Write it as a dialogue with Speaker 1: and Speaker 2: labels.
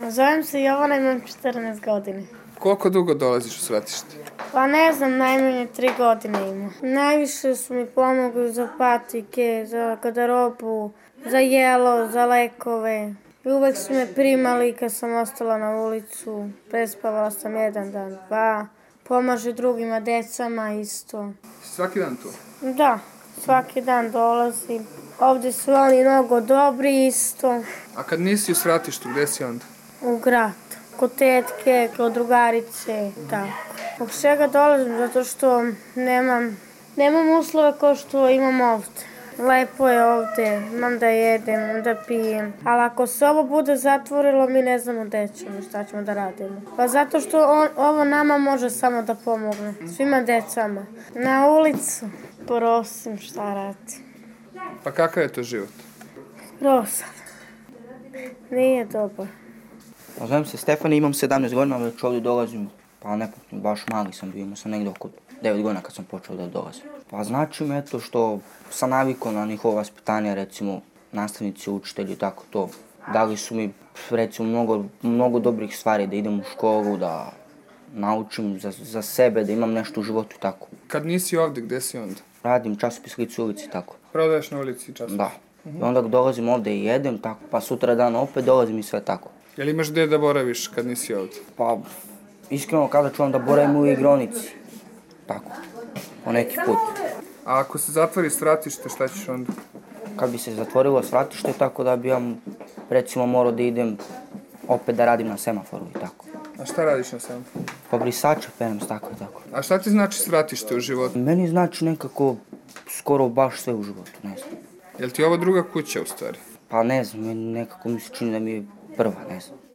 Speaker 1: Zovem se Jovana, imam 14 godina.
Speaker 2: Koliko dugo dolaziš u Svratište?
Speaker 1: Pa ne znam, najmanje 3 godine ima. Najviše su mi pomogli za patike, za garderobu, za jelo, za lekove. I uvek su me primali kad sam ostala na ulicu. Prespavala sam 1 dan, 2. Pomaže drugima, decama isto.
Speaker 2: Svaki dan tu?
Speaker 1: Da, svaki dan dolazim. Ovde su oni mnogo dobri isto.
Speaker 2: A kad nisi u Svratištu, gde si onda?
Speaker 1: U grad. Kod tetke, kod drugarice, tako. Zbog čega dolazim? Zato što nemam uslove kao što imam ovde. Lepo je ovde, imam da jedem, da pijem. Ali ako se ovo bude zatvorilo, mi ne znamo gde ćemo, šta ćemo da radimo. Pa zato što ovo nama može samo da pomogne. Svima decama. Na ulicu. Prosim, šta radim.
Speaker 2: Pa kakav je to život?
Speaker 1: Grozan. Nije dobar.
Speaker 3: Zovem se Stefan i imam 17 godina, već ovdje dolazim, pa nepotno, baš mali sam bio, imao sam negdje oko 9 godina kad sam počeo da dolazim. Pa znači mi eto što sam navikao na njihovo vaspitanje, recimo nastavnici, učitelji, tako to. Dali su mi recimo mnogo dobrih stvari, da idem u školu, da naučim za sebe, da imam nešto u životu i tako.
Speaker 2: Kad nisi ovde, gde si onda?
Speaker 3: Radim časopis Lice u ulici, tako.
Speaker 2: Prodaješ na ulici časopis?
Speaker 3: Da. I onda dolazim ovde i jedem, tako, pa sutra dan opet dolazim i sve tako.
Speaker 2: Jel imaš gde da boraviš kad nisi ovde?
Speaker 3: Pa, iskreno kada ću vam da boravim u igronici. Tako, po neki put.
Speaker 2: A ako se zatvori Svratište, šta ćeš onda?
Speaker 3: Kad bi se zatvorilo Svratište, tako da bi ja, recimo, morao da idem opet da radim na semaforu i tako.
Speaker 2: A šta radiš na semaforu?
Speaker 3: Pa brisače penem, tako i tako.
Speaker 2: A šta ti znači Svratište u životu?
Speaker 3: Meni znači nekako skoro baš sve u životu, ne znam.
Speaker 2: Jel ti ovo druga kuća u stvari?
Speaker 3: Pa ne znam, nekako mi se čini da mi je prva, ne znam.